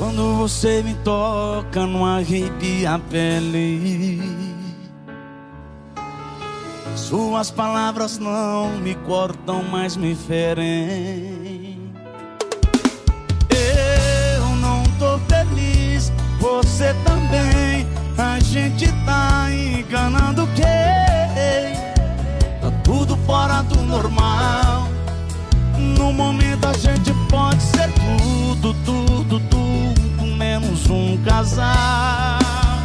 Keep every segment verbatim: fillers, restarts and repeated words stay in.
Quando você me toca, não arrepia a pele. Suas palavras não me cortam, mas me ferem. Eu não tô feliz, você também. A gente tá enganando quem? Tá tudo fora do normal. No momento a gente pode ser tudo, tudo, tudo, menos um casal.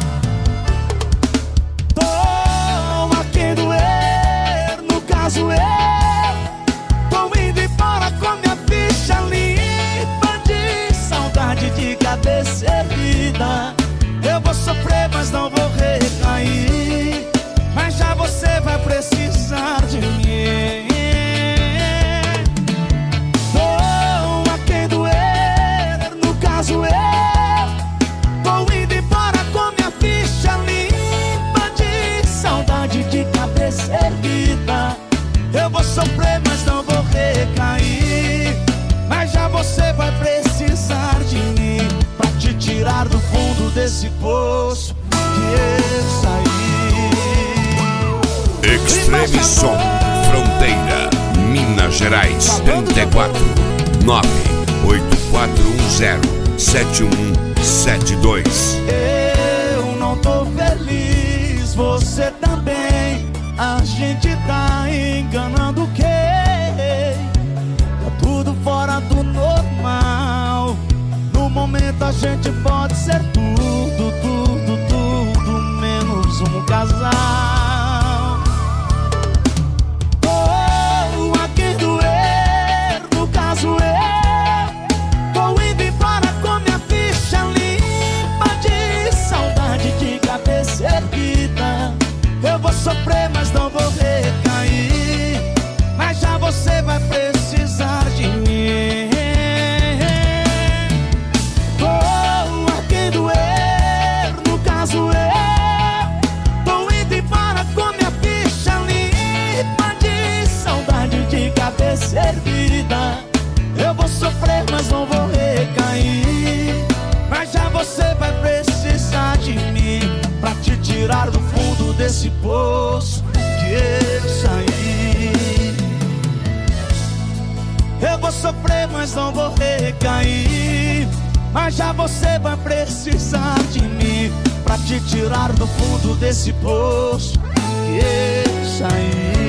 Tô a quem doer, no caso eu tô indo embora com minha ficha limpa de saudade, de cabeça erguida. Eu vou sofrer, mas não vou recair. Mas já você vai precisar de mim. Tô a quem doer, no caso eu tô indo embora com minha ficha limpa de saudade, de cabeça erguida. Eu vou sofrer, mas não vou recair. Mas já você vai precisar de mim pra te tirar do fundo desse poço que eu saí. Extreme Som, Fronteira, Minas Gerais. Trinta e quatro, nove oito quatro um zero, sete um sete dois. Eu não tô feliz, você também. A gente tá enganando quem? Tá tudo fora do normal. No momento a gente pode ser tudo, tudo, tudo, menos um casal. Oh, a quem doer, no caso eu tô indo embora com minha ficha limpa de saudade, de cabeça erguida. Eu vou sofrer, mas não vou recair. Mas já você vai precisar de mim. Servida. Eu vou sofrer, mas não vou recair. Mas já você vai precisar de mim pra te tirar do fundo desse poço que eu saí. Eu vou sofrer, mas não vou recair. Mas já você vai precisar de mim pra te tirar do fundo desse poço que eu saí.